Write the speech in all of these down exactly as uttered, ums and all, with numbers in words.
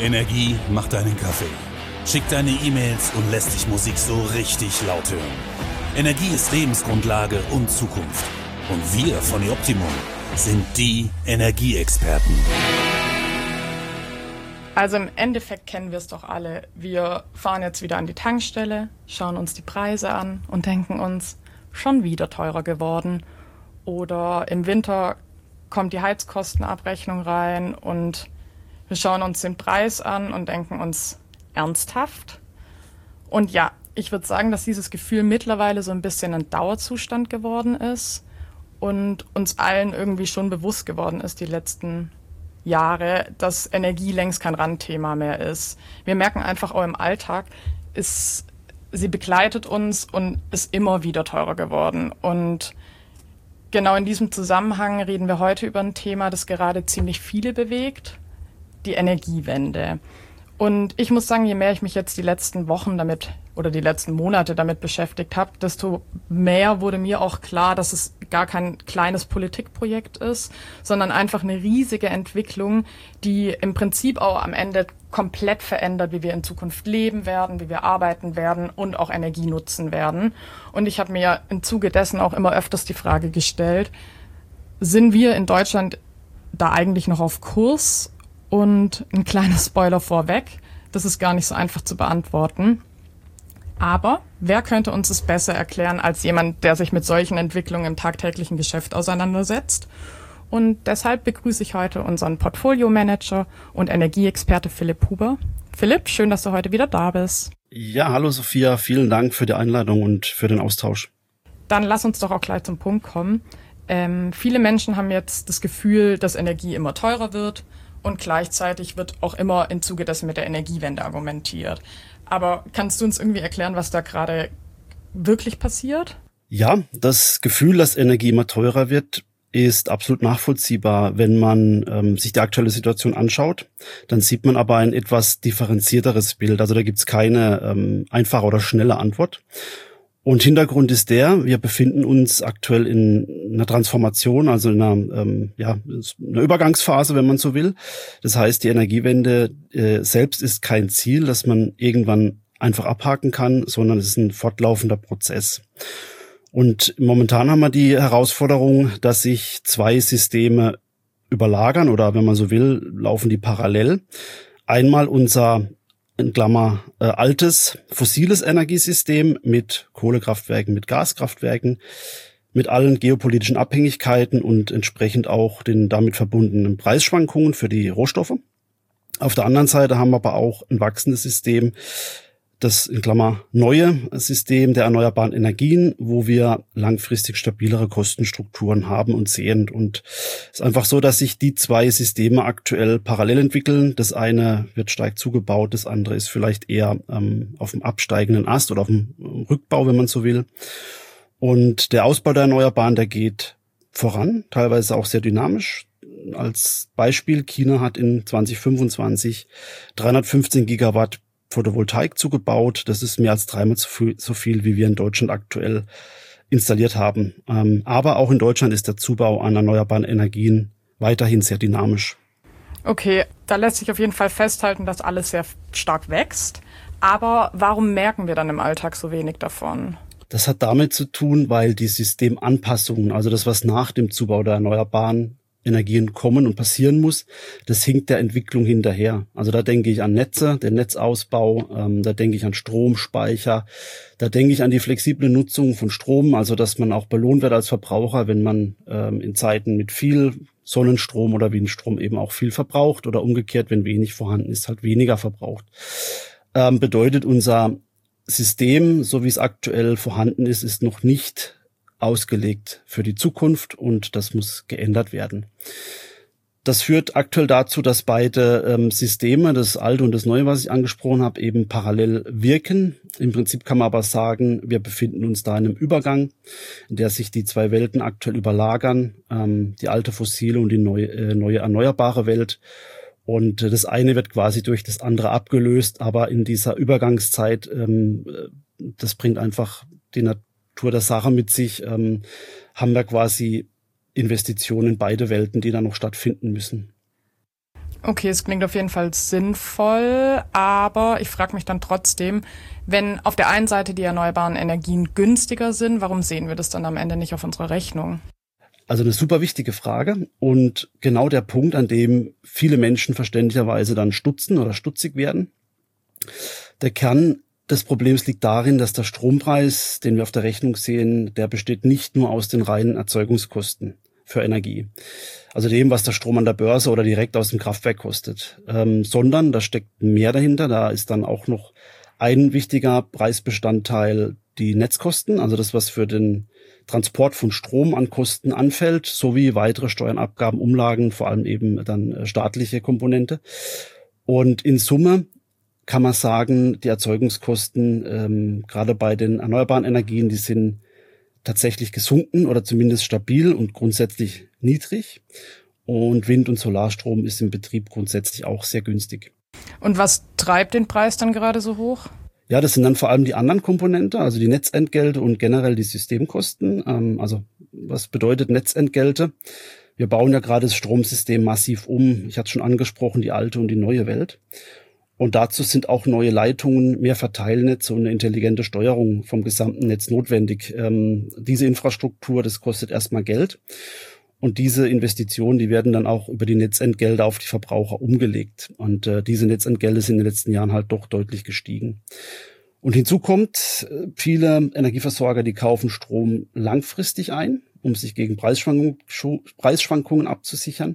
Energie macht deinen Kaffee, schickt deine E-Mails und lässt dich Musik so richtig laut hören. Energie ist Lebensgrundlage und Zukunft. Und wir von Optimum sind die Energieexperten. Also im Endeffekt kennen wir es doch alle. Wir fahren jetzt wieder an die Tankstelle, schauen uns die Preise an und denken uns, schon wieder teurer geworden. Oder im Winter kommt die Heizkostenabrechnung rein und wir schauen uns den Preis an und denken uns, ernsthaft? Und ja, ich würde sagen, dass dieses Gefühl mittlerweile so ein bisschen ein Dauerzustand geworden ist und uns allen irgendwie schon bewusst geworden ist, die letzten Jahre, dass Energie längst kein Randthema mehr ist. Wir merken einfach auch im Alltag, ist, sie begleitet uns und ist immer wieder teurer geworden. Und genau in diesem Zusammenhang reden wir heute über ein Thema, das gerade ziemlich viele bewegt, die Energiewende. Und ich muss sagen, je mehr ich mich jetzt die letzten Wochen damit oder die letzten Monate damit beschäftigt habe, desto mehr wurde mir auch klar, dass es gar kein kleines Politikprojekt ist, sondern einfach eine riesige Entwicklung, die im Prinzip auch am Ende komplett verändert, wie wir in Zukunft leben werden, wie wir arbeiten werden und auch Energie nutzen werden. Und ich habe mir im Zuge dessen auch immer öfters die Frage gestellt, sind wir in Deutschland da eigentlich noch auf Kurs? Und ein kleiner Spoiler vorweg, das ist gar nicht so einfach zu beantworten. Aber wer könnte uns es besser erklären als jemand, der sich mit solchen Entwicklungen im tagtäglichen Geschäft auseinandersetzt? Und deshalb begrüße ich heute unseren Portfolio-Manager und Energieexperte Philipp Huber. Philipp, schön, dass du heute wieder da bist. Ja, hallo Sophia, vielen Dank für die Einladung und für den Austausch. Dann lass uns doch auch gleich zum Punkt kommen. Ähm, viele Menschen haben jetzt das Gefühl, dass Energie immer teurer wird. Und gleichzeitig wird auch immer im Zuge dessen mit der Energiewende argumentiert. Aber kannst du uns irgendwie erklären, was da gerade wirklich passiert? Ja, das Gefühl, dass Energie immer teurer wird, ist absolut nachvollziehbar. Wenn man ähm, sich die aktuelle Situation anschaut, dann sieht man aber ein etwas differenzierteres Bild. Also da gibt's keine ähm, einfache oder schnelle Antwort. Und Hintergrund ist der, wir befinden uns aktuell in einer Transformation, also in einer, ähm, ja, einer Übergangsphase, wenn man so will. Das heißt, die Energiewende äh, selbst ist kein Ziel, das man irgendwann einfach abhaken kann, sondern es ist ein fortlaufender Prozess. Und momentan haben wir die Herausforderung, dass sich zwei Systeme überlagern oder, wenn man so will, laufen die parallel. Einmal unser in Klammer äh, altes fossiles Energiesystem mit Kohlekraftwerken, mit Gaskraftwerken, mit allen geopolitischen Abhängigkeiten und entsprechend auch den damit verbundenen Preisschwankungen für die Rohstoffe. Auf der anderen Seite haben wir aber auch ein wachsendes System, das in Klammer neue System der erneuerbaren Energien, wo wir langfristig stabilere Kostenstrukturen haben und sehen. Und es ist einfach so, dass sich die zwei Systeme aktuell parallel entwickeln. Das eine wird stark zugebaut, das andere ist vielleicht eher ähm, auf dem absteigenden Ast oder auf dem Rückbau, wenn man so will. Und der Ausbau der Erneuerbaren, der geht voran, teilweise auch sehr dynamisch. Als Beispiel, China hat in zwanzig fünfundzwanzig dreihundertfünfzehn Gigawatt Photovoltaik zugebaut. Das ist mehr als dreimal so viel, so viel wie wir in Deutschland aktuell installiert haben. Ähm, aber auch in Deutschland ist der Zubau an erneuerbaren Energien weiterhin sehr dynamisch. Okay, da lässt sich auf jeden Fall festhalten, dass alles sehr stark wächst. Aber warum merken wir dann im Alltag so wenig davon? Das hat damit zu tun, weil die Systemanpassungen, also das, was nach dem Zubau der erneuerbaren Energien kommen und passieren muss, das hinkt der Entwicklung hinterher. Also da denke ich an Netze, den Netzausbau, ähm, da denke ich an Stromspeicher, da denke ich an die flexible Nutzung von Strom, also dass man auch belohnt wird als Verbraucher, wenn man ähm, in Zeiten mit viel Sonnenstrom oder Windstrom eben auch viel verbraucht oder umgekehrt, wenn wenig vorhanden ist, halt weniger verbraucht. Ähm, bedeutet, unser System, so wie es aktuell vorhanden ist, ist noch nicht ausgelegt für die Zukunft und das muss geändert werden. Das führt aktuell dazu, dass beide ähm, Systeme, das alte und das neue, was ich angesprochen habe, eben parallel wirken. Im Prinzip kann man aber sagen, wir befinden uns da in einem Übergang, in der sich die zwei Welten aktuell überlagern, ähm, die alte fossile und die neue, äh, neue erneuerbare Welt. Und äh, das eine wird quasi durch das andere abgelöst, aber in dieser Übergangszeit, ähm, das bringt einfach die Natur der Sache mit sich, ähm, haben wir quasi Investitionen in beide Welten, die dann noch stattfinden müssen. Okay, es klingt auf jeden Fall sinnvoll, aber ich frage mich dann trotzdem, wenn auf der einen Seite die erneuerbaren Energien günstiger sind, warum sehen wir das dann am Ende nicht auf unserer Rechnung? Also eine super wichtige Frage und genau der Punkt, an dem viele Menschen verständlicherweise dann stutzen oder stutzig werden. Der Kern des Problems liegt darin, dass der Strompreis, den wir auf der Rechnung sehen, der besteht nicht nur aus den reinen Erzeugungskosten für Energie, also dem, was der Strom an der Börse oder direkt aus dem Kraftwerk kostet, ähm, sondern da steckt mehr dahinter. Da ist dann auch noch ein wichtiger Preisbestandteil die Netzkosten, also das, was für den Transport von Strom an Kosten anfällt, sowie weitere Steuern, Abgaben, Umlagen, vor allem eben dann äh, staatliche Komponente. Und in Summe kann man sagen, die Erzeugungskosten, ähm, gerade bei den erneuerbaren Energien, die sind tatsächlich gesunken oder zumindest stabil und grundsätzlich niedrig. Und Wind- und Solarstrom ist im Betrieb grundsätzlich auch sehr günstig. Und was treibt den Preis dann gerade so hoch? Ja, das sind dann vor allem die anderen Komponente, also die Netzentgelte und generell die Systemkosten. Ähm, also was bedeutet Netzentgelte? Wir bauen ja gerade das Stromsystem massiv um. Ich hatte es schon angesprochen, die alte und die neue Welt. Und dazu sind auch neue Leitungen, mehr Verteilnetze und eine intelligente Steuerung vom gesamten Netz notwendig. Ähm, diese Infrastruktur, das kostet erstmal Geld. Und diese Investitionen, die werden dann auch über die Netzentgelte auf die Verbraucher umgelegt. Und äh, diese Netzentgelte sind in den letzten Jahren halt doch deutlich gestiegen. Und hinzu kommt, viele Energieversorger, die kaufen Strom langfristig ein, um sich gegen Preisschwankungen, Preisschwankungen abzusichern.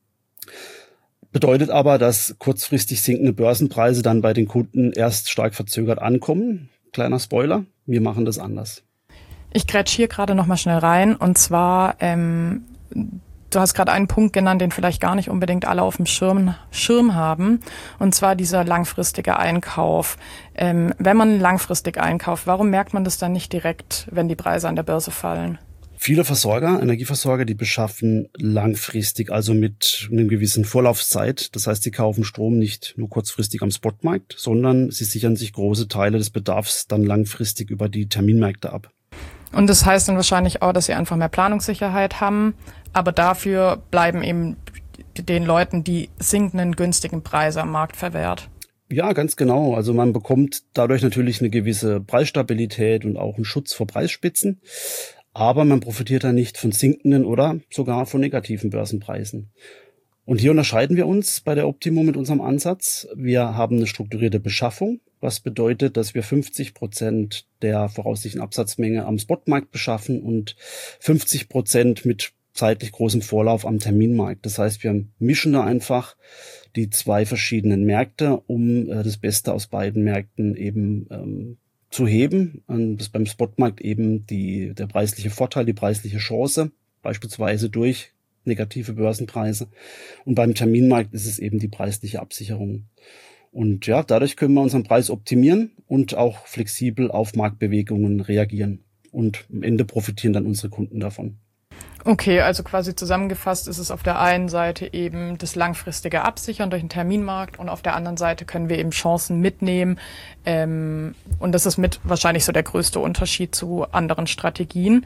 Bedeutet aber, dass kurzfristig sinkende Börsenpreise dann bei den Kunden erst stark verzögert ankommen. Kleiner Spoiler, wir machen das anders. Ich grätsch hier gerade noch mal schnell rein. Und zwar, ähm, du hast gerade einen Punkt genannt, den vielleicht gar nicht unbedingt alle auf dem Schirm, Schirm haben. Und zwar dieser langfristige Einkauf. Ähm, wenn man langfristig einkauft, warum merkt man das dann nicht direkt, wenn die Preise an der Börse fallen? Viele Versorger, Energieversorger, die beschaffen langfristig, also mit einer gewissen Vorlaufzeit. Das heißt, sie kaufen Strom nicht nur kurzfristig am Spotmarkt, sondern sie sichern sich große Teile des Bedarfs dann langfristig über die Terminmärkte ab. Und das heißt dann wahrscheinlich auch, dass sie einfach mehr Planungssicherheit haben, aber dafür bleiben eben den Leuten die sinkenden günstigen Preise am Markt verwehrt. Ja, ganz genau. Also man bekommt dadurch natürlich eine gewisse Preisstabilität und auch einen Schutz vor Preisspitzen. Aber man profitiert da nicht von sinkenden oder sogar von negativen Börsenpreisen. Und hier unterscheiden wir uns bei der Optimo mit unserem Ansatz. Wir haben eine strukturierte Beschaffung, was bedeutet, dass wir fünfzig Prozent der voraussichtlichen Absatzmenge am Spotmarkt beschaffen und fünfzig Prozent mit zeitlich großem Vorlauf am Terminmarkt. Das heißt, wir mischen da einfach die zwei verschiedenen Märkte, um äh, das Beste aus beiden Märkten eben ähm, zu heben. Das ist beim Spotmarkt eben die, der preisliche Vorteil, die preisliche Chance, beispielsweise durch negative Börsenpreise. Und beim Terminmarkt ist es eben die preisliche Absicherung. Und ja, dadurch können wir unseren Preis optimieren und auch flexibel auf Marktbewegungen reagieren. Und am Ende profitieren dann unsere Kunden davon. Okay, also quasi zusammengefasst ist es auf der einen Seite eben das langfristige Absichern durch den Terminmarkt und auf der anderen Seite können wir eben Chancen mitnehmen. Ähm, und das ist mit wahrscheinlich so der größte Unterschied zu anderen Strategien.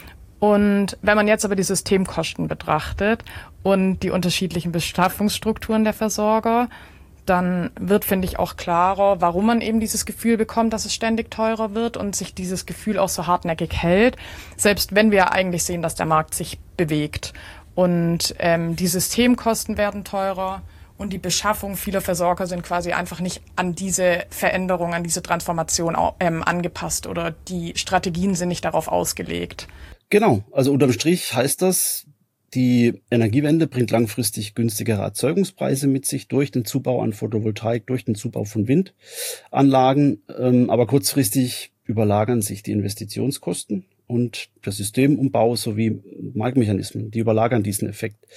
Und wenn man jetzt aber die Systemkosten betrachtet und die unterschiedlichen Beschaffungsstrukturen der Versorger, dann wird, finde ich, auch klarer, warum man eben dieses Gefühl bekommt, dass es ständig teurer wird und sich dieses Gefühl auch so hartnäckig hält, selbst wenn wir eigentlich sehen, dass der Markt sich bewegt. Und ähm, die Systemkosten werden teurer und die Beschaffung vieler Versorger sind quasi einfach nicht an diese Veränderung, an diese Transformation ähm, angepasst oder die Strategien sind nicht darauf ausgelegt. Genau, also unterm Strich heißt das, die Energiewende bringt langfristig günstigere Erzeugungspreise mit sich durch den Zubau an Photovoltaik, durch den Zubau von Windanlagen. Ähm, aber kurzfristig überlagern sich die Investitionskosten und der Systemumbau sowie Marktmechanismen, die überlagern diesen Effekt.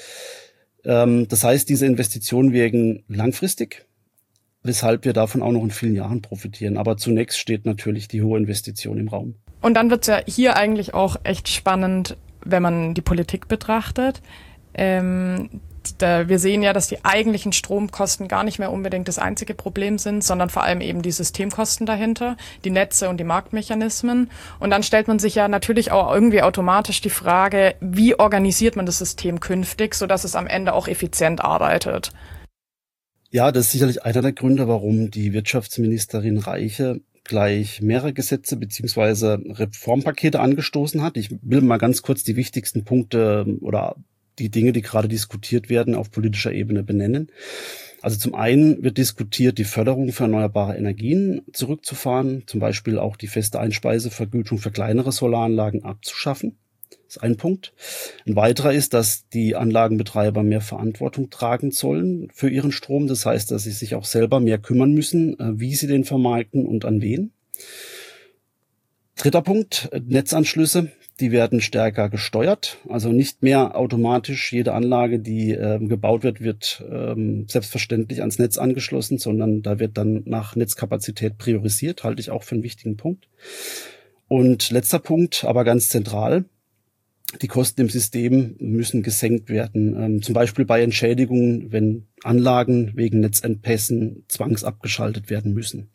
Ähm, das heißt, diese Investitionen wirken langfristig, weshalb wir davon auch noch in vielen Jahren profitieren. Aber zunächst steht natürlich die hohe Investition im Raum. Und dann wird's ja hier eigentlich auch echt spannend, wenn man die Politik betrachtet. Ähm, da, wir sehen ja, dass die eigentlichen Stromkosten gar nicht mehr unbedingt das einzige Problem sind, sondern vor allem eben die Systemkosten dahinter, die Netze und die Marktmechanismen. Und dann stellt man sich ja natürlich auch irgendwie automatisch die Frage, wie organisiert man das System künftig, sodass es am Ende auch effizient arbeitet? Ja, das ist sicherlich einer der Gründe, warum die Wirtschaftsministerin Reiche gleich mehrere Gesetze beziehungsweise Reformpakete angestoßen hat. Ich will mal ganz kurz die wichtigsten Punkte oder die Dinge, die gerade diskutiert werden, auf politischer Ebene benennen. Also zum einen wird diskutiert, die Förderung für erneuerbare Energien zurückzufahren, zum Beispiel auch die feste Einspeisevergütung für kleinere Solaranlagen abzuschaffen. Das ist ein Punkt. Ein weiterer ist, dass die Anlagenbetreiber mehr Verantwortung tragen sollen für ihren Strom. Das heißt, dass sie sich auch selber mehr kümmern müssen, wie sie den vermarkten und an wen. Dritter Punkt, Netzanschlüsse. Die werden stärker gesteuert, also nicht mehr automatisch jede Anlage, die äh, gebaut wird, wird ähm, selbstverständlich ans Netz angeschlossen, sondern da wird dann nach Netzkapazität priorisiert, halte ich auch für einen wichtigen Punkt. Und letzter Punkt, aber ganz zentral, die Kosten im System müssen gesenkt werden, ähm, zum Beispiel bei Entschädigungen, wenn Anlagen wegen Netzengpässen zwangsabgeschaltet werden müssen.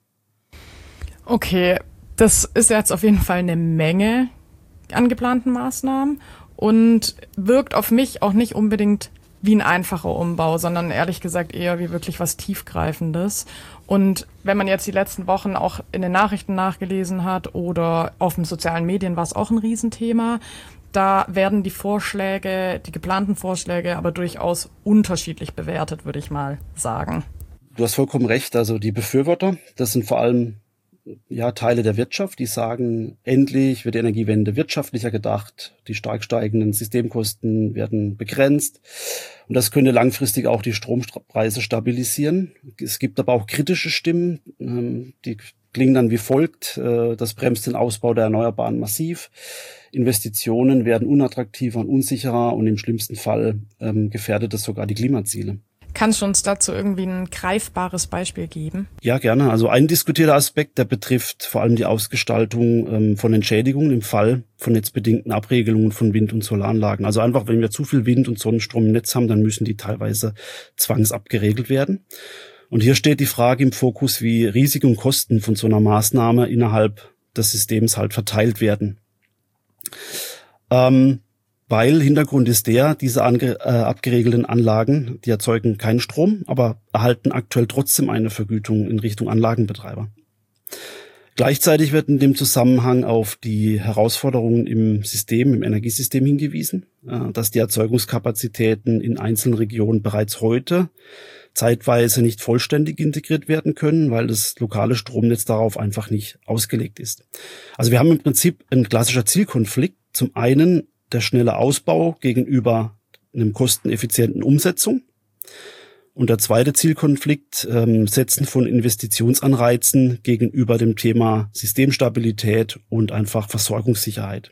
Okay, das ist jetzt auf jeden Fall eine Menge an geplanten Maßnahmen und wirkt auf mich auch nicht unbedingt wie ein einfacher Umbau, sondern ehrlich gesagt eher wie wirklich was Tiefgreifendes. Und wenn man jetzt die letzten Wochen auch in den Nachrichten nachgelesen hat oder auf den sozialen Medien, war es auch ein Riesenthema. Da werden die Vorschläge, die geplanten Vorschläge aber durchaus unterschiedlich bewertet, würde ich mal sagen. Du hast vollkommen recht. Also die Befürworter, das sind vor allem ja, Teile der Wirtschaft, die sagen, endlich wird die Energiewende wirtschaftlicher gedacht, die stark steigenden Systemkosten werden begrenzt und das könnte langfristig auch die Strompreise stabilisieren. Es gibt aber auch kritische Stimmen, die klingen dann wie folgt: Das bremst den Ausbau der Erneuerbaren massiv, Investitionen werden unattraktiver und unsicherer und im schlimmsten Fall gefährdet es sogar die Klimaziele. Kannst du uns dazu irgendwie ein greifbares Beispiel geben? Ja, gerne. Also ein diskutierter Aspekt, der betrifft vor allem die Ausgestaltung ähm, von Entschädigungen im Fall von netzbedingten Abregelungen von Wind- und Solaranlagen. Also einfach, wenn wir zu viel Wind- und Sonnenstrom im Netz haben, dann müssen die teilweise zwangsabgeregelt werden. Und hier steht die Frage im Fokus, wie Risiken und Kosten von so einer Maßnahme innerhalb des Systems halt verteilt werden. Ähm, Weil Hintergrund ist der, diese ange, äh, abgeregelten Anlagen, die erzeugen keinen Strom, aber erhalten aktuell trotzdem eine Vergütung in Richtung Anlagenbetreiber. Gleichzeitig wird in dem Zusammenhang auf die Herausforderungen im System, im Energiesystem hingewiesen, äh, dass die Erzeugungskapazitäten in einzelnen Regionen bereits heute zeitweise nicht vollständig integriert werden können, weil das lokale Stromnetz darauf einfach nicht ausgelegt ist. Also wir haben im Prinzip ein klassischer Zielkonflikt. Zum einen der schnelle Ausbau gegenüber einem kosteneffizienten Umsetzung. Und der zweite Zielkonflikt, ähm, Setzen von Investitionsanreizen gegenüber dem Thema Systemstabilität und einfach Versorgungssicherheit.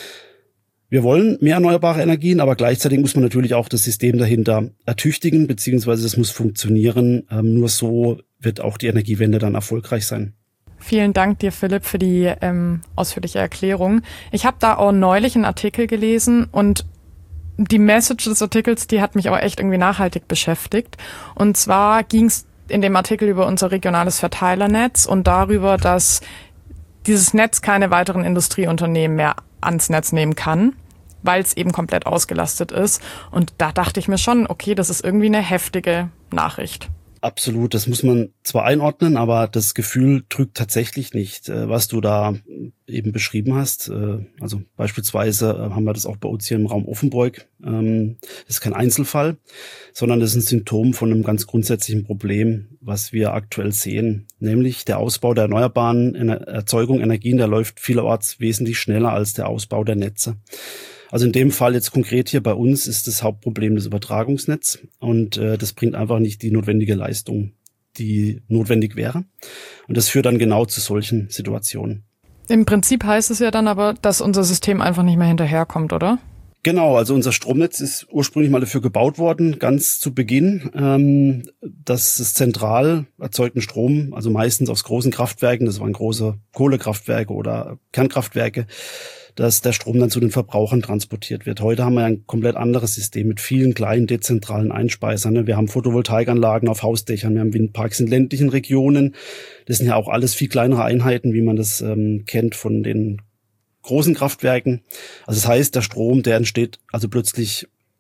Wir wollen mehr erneuerbare Energien, aber gleichzeitig muss man natürlich auch das System dahinter ertüchtigen, beziehungsweise es muss funktionieren. Ähm, nur so wird auch die Energiewende dann erfolgreich sein. Vielen Dank dir, Philipp, für die ähm, ausführliche Erklärung. Ich habe da auch neulich einen Artikel gelesen und die Message des Artikels, die hat mich auch echt irgendwie nachhaltig beschäftigt. Und zwar ging es in dem Artikel über unser regionales Verteilernetz und darüber, dass dieses Netz keine weiteren Industrieunternehmen mehr ans Netz nehmen kann, weil es eben komplett ausgelastet ist. Und da dachte ich mir schon, okay, das ist irgendwie eine heftige Nachricht. Absolut, das muss man zwar einordnen, aber das Gefühl trügt tatsächlich nicht, was du da eben beschrieben hast. Also beispielsweise haben wir das auch bei uns hier im Raum Offenburg. Das ist kein Einzelfall, sondern das ist ein Symptom von einem ganz grundsätzlichen Problem, was wir aktuell sehen, nämlich der Ausbau der erneuerbaren Erzeugung Energien, der läuft vielerorts wesentlich schneller als der Ausbau der Netze. Also in dem Fall jetzt konkret hier bei uns ist das Hauptproblem das Übertragungsnetz und äh, das bringt einfach nicht die notwendige Leistung, die notwendig wäre. Und das führt dann genau zu solchen Situationen. Im Prinzip heißt es ja dann aber, dass unser System einfach nicht mehr hinterherkommt, oder? Genau, also unser Stromnetz ist ursprünglich mal dafür gebaut worden, ganz zu Beginn, ähm, dass es zentral erzeugten Strom, also meistens aus großen Kraftwerken, das waren große Kohlekraftwerke oder Kernkraftwerke, dass der Strom dann zu den Verbrauchern transportiert wird. Heute haben wir ein komplett anderes System mit vielen kleinen dezentralen Einspeisern. Wir haben Photovoltaikanlagen auf Hausdächern, wir haben Windparks in ländlichen Regionen. Das sind ja auch alles viel kleinere Einheiten, wie man das ähm, kennt von den großen Kraftwerken. Also das heißt, der Strom, der entsteht also plötzlich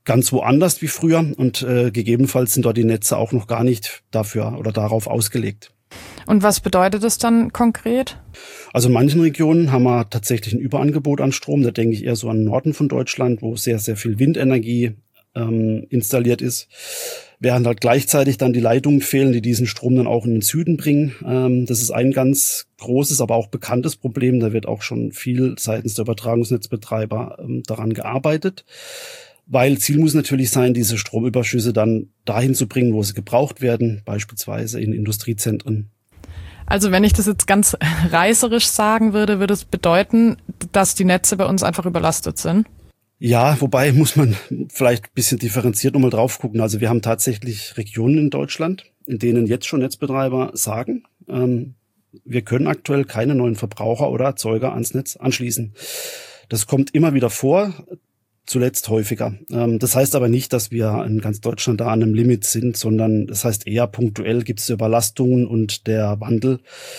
ganz woanders wie früher und äh, gegebenenfalls sind dort die Netze auch noch gar nicht dafür oder darauf ausgelegt. Und was bedeutet das dann konkret? Also in manchen Regionen haben wir tatsächlich ein Überangebot an Strom. Da denke ich eher so an den Norden von Deutschland, wo sehr, sehr viel Windenergie ähm, installiert ist. Während halt gleichzeitig dann die Leitungen fehlen, die diesen Strom dann auch in den Süden bringen. Ähm, das ist ein ganz großes, aber auch bekanntes Problem. Da wird auch schon viel seitens der Übertragungsnetzbetreiber ähm, daran gearbeitet. Weil Ziel muss natürlich sein, diese Stromüberschüsse dann dahin zu bringen, wo sie gebraucht werden, beispielsweise in Industriezentren. Also wenn ich das jetzt ganz reißerisch sagen würde, würde es bedeuten, dass die Netze bei uns einfach überlastet sind? Ja, wobei muss man vielleicht ein bisschen differenziert nochmal drauf gucken. Also wir haben tatsächlich Regionen in Deutschland, in denen jetzt schon Netzbetreiber sagen, ähm, wir können aktuell keine neuen Verbraucher oder Erzeuger ans Netz anschließen. Das kommt immer wieder vor. Zuletzt häufiger. Das heißt aber nicht, dass wir in ganz Deutschland da an einem Limit sind, sondern das heißt eher punktuell gibt es Überlastungen und der Wandel,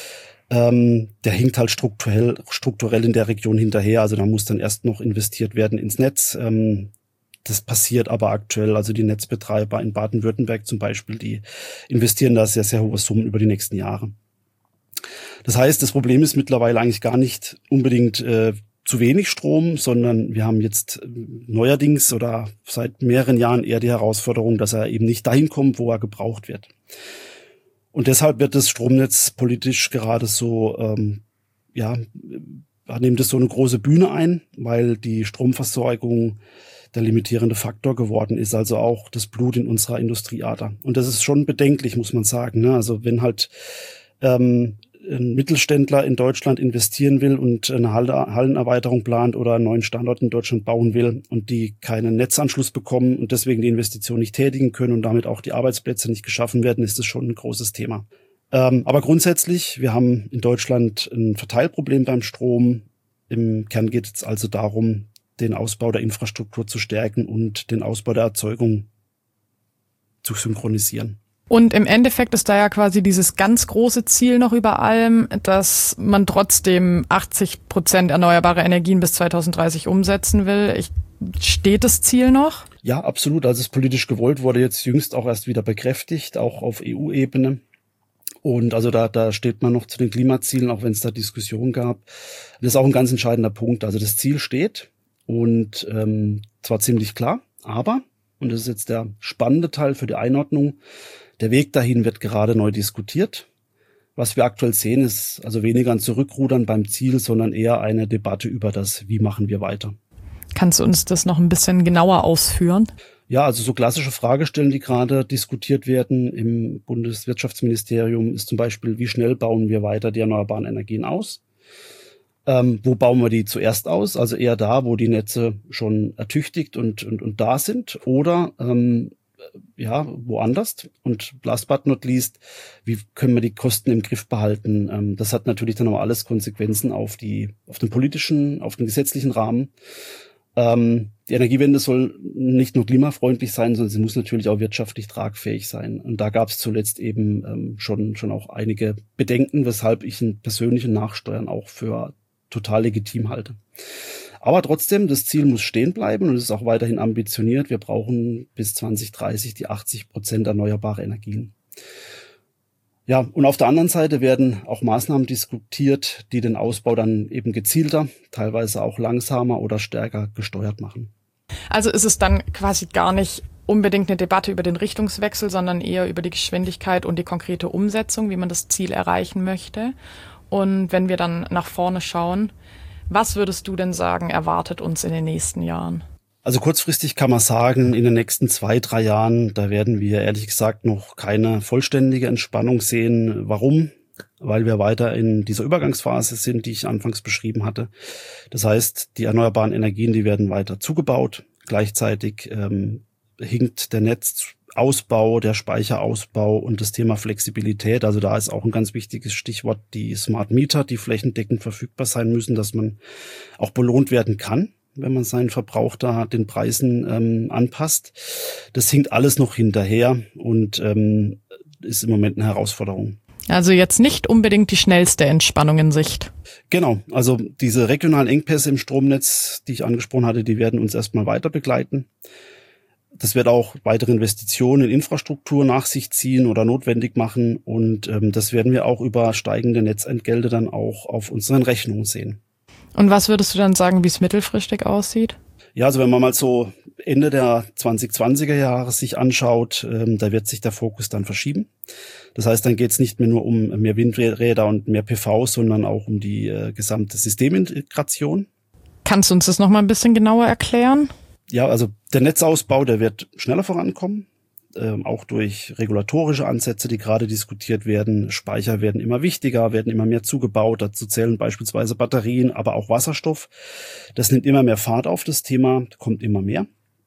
ähm, der hinkt halt strukturell, strukturell in der Region hinterher. Also da muss dann erst noch investiert werden ins Netz. Ähm, das passiert aber aktuell. Also die Netzbetreiber in Baden-Württemberg zum Beispiel, die investieren da sehr, sehr hohe Summen über die nächsten Jahre. Das heißt, das Problem ist mittlerweile eigentlich gar nicht unbedingt äh, zu wenig Strom, sondern wir haben jetzt neuerdings oder seit mehreren Jahren eher die Herausforderung, dass er eben nicht dahin kommt, wo er gebraucht wird. Und deshalb wird das Stromnetz politisch gerade so, ähm, ja, nimmt es so eine große Bühne ein, weil die Stromversorgung der limitierende Faktor geworden ist, also auch das Blut in unserer Industrieader. Und das ist schon bedenklich, muss man sagen, ne? Also wenn halt ähm, ein Mittelständler in Deutschland investieren will und eine Hallenerweiterung plant oder einen neuen Standort in Deutschland bauen will und die keinen Netzanschluss bekommen und deswegen die Investition nicht tätigen können und damit auch die Arbeitsplätze nicht geschaffen werden, ist das schon ein großes Thema. Ähm, aber grundsätzlich, wir haben in Deutschland ein Verteilproblem beim Strom. Im Kern geht es also darum, den Ausbau der Infrastruktur zu stärken und den Ausbau der Erzeugung zu synchronisieren. Und im Endeffekt ist da ja quasi dieses ganz große Ziel noch über allem, dass man trotzdem achtzig Prozent erneuerbare Energien bis zweitausenddreißig umsetzen will. Ich, steht das Ziel noch? Ja, absolut. Also es politisch gewollt wurde jetzt jüngst auch erst wieder bekräftigt, auch auf E U-Ebene. Und also da, da steht man noch zu den Klimazielen, auch wenn es da Diskussionen gab. Das ist auch ein ganz entscheidender Punkt. Also das Ziel steht und ähm, zwar ziemlich klar, aber, und das ist jetzt der spannende Teil für die Einordnung, der Weg dahin wird gerade neu diskutiert. Was wir aktuell sehen, ist also weniger ein Zurückrudern beim Ziel, sondern eher eine Debatte über das, wie machen wir weiter. Kannst du uns das noch ein bisschen genauer ausführen? Ja, also so klassische Fragestellen, die gerade diskutiert werden im Bundeswirtschaftsministerium, ist zum Beispiel, wie schnell bauen wir weiter die erneuerbaren Energien aus? Ähm, wo bauen wir die zuerst aus? Also eher da, wo die Netze schon ertüchtigt und, und, und da sind, oder ähm, ja, woanders. Und last but not least, wie können wir die Kosten im Griff behalten? Ähm, das hat natürlich dann auch alles Konsequenzen auf die, auf den politischen, auf den gesetzlichen Rahmen. Ähm, die Energiewende soll nicht nur klimafreundlich sein, sondern sie muss natürlich auch wirtschaftlich tragfähig sein. Und da gab es zuletzt eben ähm, schon, schon auch einige Bedenken, weshalb ich ein persönliches Nachsteuern auch für total legitim halte. Aber trotzdem, das Ziel muss stehen bleiben und es ist auch weiterhin ambitioniert. Wir brauchen bis zwanzig dreißig die achtzig Prozent erneuerbare Energien. Ja, und auf der anderen Seite werden auch Maßnahmen diskutiert, die den Ausbau dann eben gezielter, teilweise auch langsamer oder stärker gesteuert machen. Also ist es dann quasi gar nicht unbedingt eine Debatte über den Richtungswechsel, sondern eher über die Geschwindigkeit und die konkrete Umsetzung, wie man das Ziel erreichen möchte. Und wenn wir dann nach vorne schauen, was würdest du denn sagen, erwartet uns in den nächsten Jahren? Also kurzfristig kann man sagen, in den nächsten zwei, drei Jahren, da werden wir ehrlich gesagt noch keine vollständige Entspannung sehen. Warum? Weil wir weiter in dieser Übergangsphase sind, die ich anfangs beschrieben hatte. Das heißt, die erneuerbaren Energien, die werden weiter zugebaut. Gleichzeitig ähm, hinkt der Netzausbau, der Speicherausbau und das Thema Flexibilität. Also da ist auch ein ganz wichtiges Stichwort die Smart Meter, die flächendeckend verfügbar sein müssen, dass man auch belohnt werden kann, wenn man seinen Verbrauch da den Preisen ähm, anpasst. Das hinkt alles noch hinterher und ähm, ist im Moment eine Herausforderung. Also jetzt nicht unbedingt die schnellste Entspannung in Sicht. Genau, also diese regionalen Engpässe im Stromnetz, die ich angesprochen hatte, die werden uns erstmal weiter begleiten. Das wird auch weitere Investitionen in Infrastruktur nach sich ziehen oder notwendig machen. Und ähm, das werden wir auch über steigende Netzentgelte dann auch auf unseren Rechnungen sehen. Und was würdest du dann sagen, wie es mittelfristig aussieht? Ja, also wenn man mal so Ende der zwanzig zwanziger Jahre sich anschaut, ähm, da wird sich der Fokus dann verschieben. Das heißt, dann geht es nicht mehr nur um mehr Windräder und mehr P V, sondern auch um die äh, gesamte Systemintegration. Kannst du uns das nochmal ein bisschen genauer erklären? Ja, also der Netzausbau, der wird schneller vorankommen, ähm, auch durch regulatorische Ansätze, die gerade diskutiert werden. Speicher werden immer wichtiger, werden immer mehr zugebaut. Dazu zählen beispielsweise Batterien, aber auch Wasserstoff. Das nimmt immer mehr Fahrt auf, das Thema, kommt immer mehr.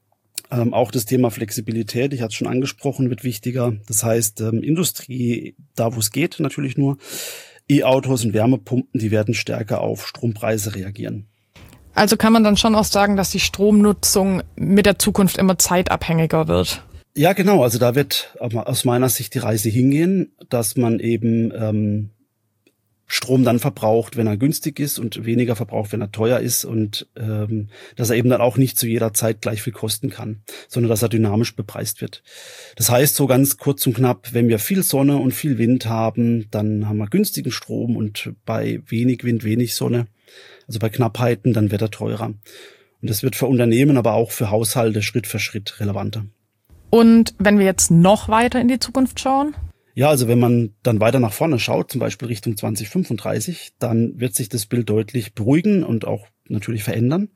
Ähm, auch das Thema Flexibilität, ich hatte es schon angesprochen, wird wichtiger. Das heißt, ähm, Industrie, da wo es geht natürlich nur, E-Autos und Wärmepumpen, die werden stärker auf Strompreise reagieren. Also kann man dann schon auch sagen, dass die Stromnutzung mit der Zukunft immer zeitabhängiger wird? Ja, genau. Also da wird aus meiner Sicht die Reise hingehen, dass man eben ähm, Strom dann verbraucht, wenn er günstig ist und weniger verbraucht, wenn er teuer ist und ähm, dass er eben dann auch nicht zu jeder Zeit gleich viel kosten kann, sondern dass er dynamisch bepreist wird. Das heißt, so ganz kurz und knapp, wenn wir viel Sonne und viel Wind haben, dann haben wir günstigen Strom und bei wenig Wind, wenig Sonne, also bei Knappheiten, dann wird er teurer. Und das wird für Unternehmen, aber auch für Haushalte Schritt für Schritt relevanter. Und wenn wir jetzt noch weiter in die Zukunft schauen? Ja, also wenn man dann weiter nach vorne schaut, zum Beispiel Richtung zwanzig fünfunddreißig, dann wird sich das Bild deutlich beruhigen und auch natürlich verändern,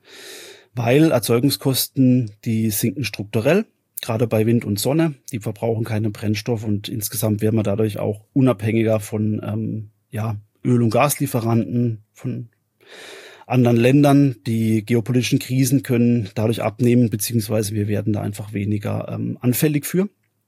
weil Erzeugungskosten, die sinken strukturell, gerade bei Wind und Sonne, die verbrauchen keinen Brennstoff und insgesamt werden wir dadurch auch unabhängiger von ähm, ja, Öl- und Gaslieferanten, von anderen Ländern. Die geopolitischen Krisen können dadurch abnehmen, beziehungsweise wir werden da einfach weniger ähm, anfällig für.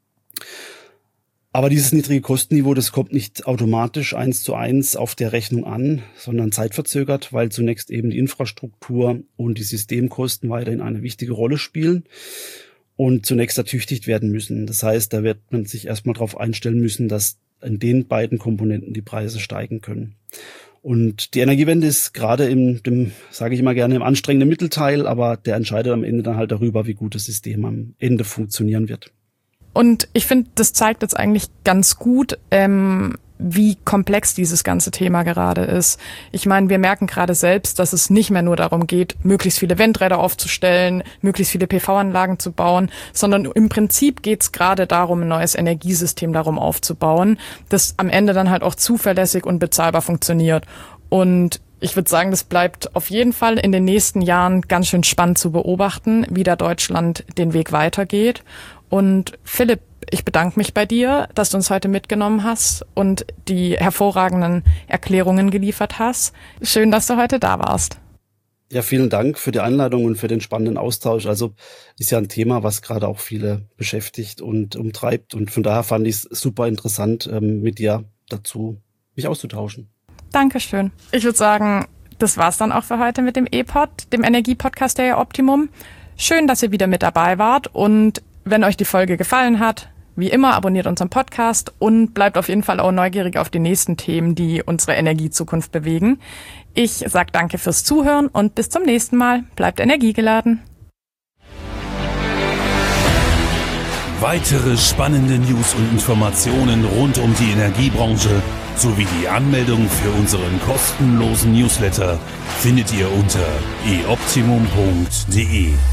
Aber dieses niedrige Kostenniveau, das kommt nicht automatisch eins zu eins auf der Rechnung an, sondern zeitverzögert, weil zunächst eben die Infrastruktur und die Systemkosten weiterhin eine wichtige Rolle spielen und zunächst ertüchtigt werden müssen. Das heißt, da wird man sich erstmal darauf einstellen müssen, dass in den beiden Komponenten die Preise steigen können. Und die Energiewende ist gerade im, dem, sage ich immer gerne, im anstrengenden Mittelteil, aber der entscheidet am Ende dann halt darüber, wie gut das System am Ende funktionieren wird. Und ich finde, das zeigt jetzt eigentlich ganz gut, ähm, wie komplex dieses ganze Thema gerade ist. Ich meine, wir merken gerade selbst, dass es nicht mehr nur darum geht, möglichst viele Windräder aufzustellen, möglichst viele P V-Anlagen zu bauen, sondern im Prinzip geht es gerade darum, ein neues Energiesystem darum aufzubauen, das am Ende dann halt auch zuverlässig und bezahlbar funktioniert. Und ich würde sagen, das bleibt auf jeden Fall in den nächsten Jahren ganz schön spannend zu beobachten, wie da Deutschland den Weg weitergeht. Und Philipp, ich bedanke mich bei dir, dass du uns heute mitgenommen hast und die hervorragenden Erklärungen geliefert hast. Schön, dass du heute da warst. Ja, vielen Dank für die Einladung und für den spannenden Austausch. Also ist ja ein Thema, was gerade auch viele beschäftigt und umtreibt. Und von daher fand ich es super interessant, mit dir dazu mich auszutauschen. Dankeschön. Ich würde sagen, das war's dann auch für heute mit dem E-Pod, dem Energiepodcast der Optimum. Schön, dass ihr wieder mit dabei wart und wenn euch die Folge gefallen hat, wie immer, abonniert unseren Podcast und bleibt auf jeden Fall auch neugierig auf die nächsten Themen, die unsere Energiezukunft bewegen. Ich sage danke fürs Zuhören und bis zum nächsten Mal. Bleibt energiegeladen. Weitere spannende News und Informationen rund um die Energiebranche sowie die Anmeldung für unseren kostenlosen Newsletter findet ihr unter e optimum punkt de.